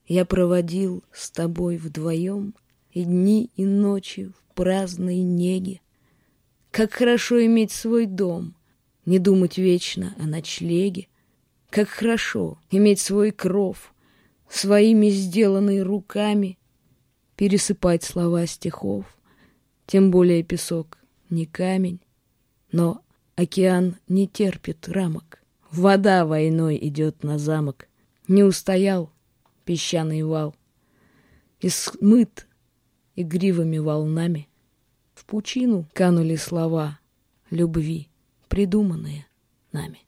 Я проводил с тобой вдвоем и дни, и ночи в праздной неге. Как хорошо иметь свой дом, не думать вечно о ночлеге. Как хорошо иметь свой кров, своими сделанной руками пересыпать слова стихов, тем более песок не камень. Но океан не терпит рамок, вода войной идет на замок. Не устоял песчаный вал и смыт игривыми волнами. В пучину канули слова любви, придуманные нами.